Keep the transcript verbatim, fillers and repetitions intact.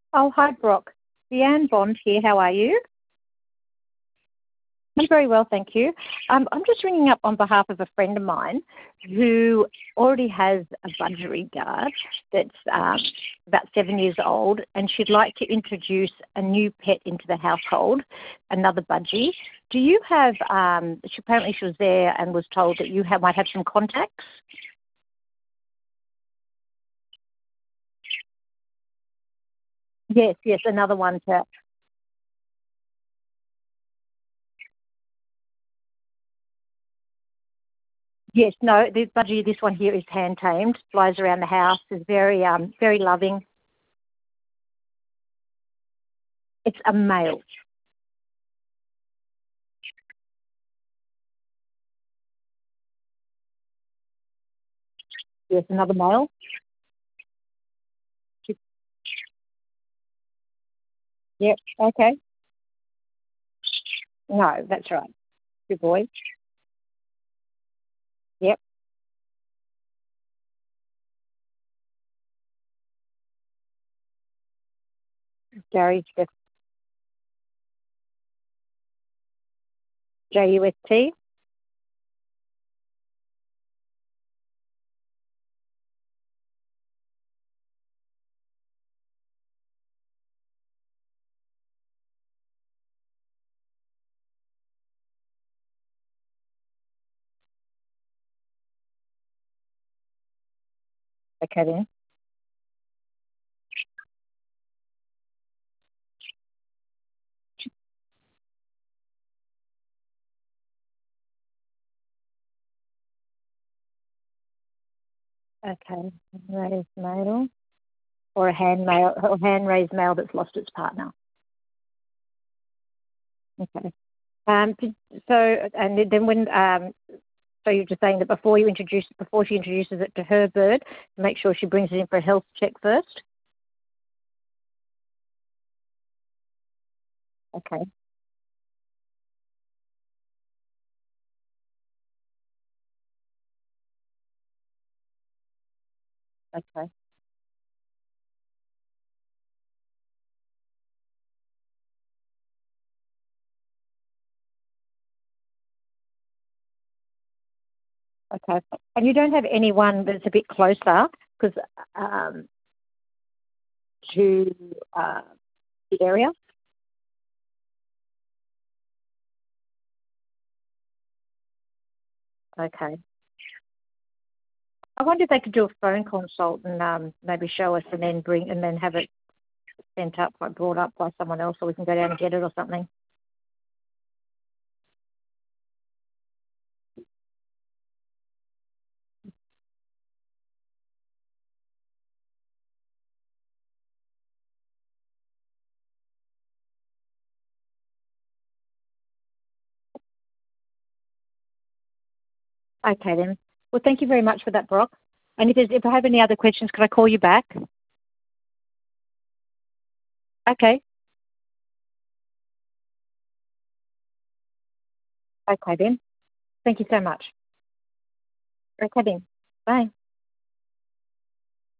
Oh, hi, Brock. Deanne Bond here. How are you? I'm very well, thank you. Um, I'm just ringing up on behalf of a friend of mine who already has a budgery guard that's um, about seven years old, and she'd like to introduce a new pet into the household, another budgie. Do you have? Um, she apparently she was there and was told that you have, might have some contacts. Yes, yes, another one to. Yes, no, the budgie, this one here is hand tamed, flies around the house, is very, um, very loving. It's a male. Yes, another male. Yep. Okay. No, that's right. Good boy. Yep. Gary, J U S T. Okay then. Okay. Raised male or a hand male or hand raised male that's lost its partner. Okay. Um. did- So and then when um. So you're just saying that before you introduce before she introduces it to her bird, make sure she brings it in for a health check first. Okay. Okay. Okay. And you don't have anyone that's a bit closer because um, to uh, the area? Okay. I wonder if they could do a phone consult and um, maybe show us and then bring and then have it sent up, like brought up by someone else, so we can go down and get it or something. Okay then. Well, thank you very much for that, Brock. And if there's, if I have any other questions, could I call you back? Okay. Okay then. Thank you so much. Okay then. Bye.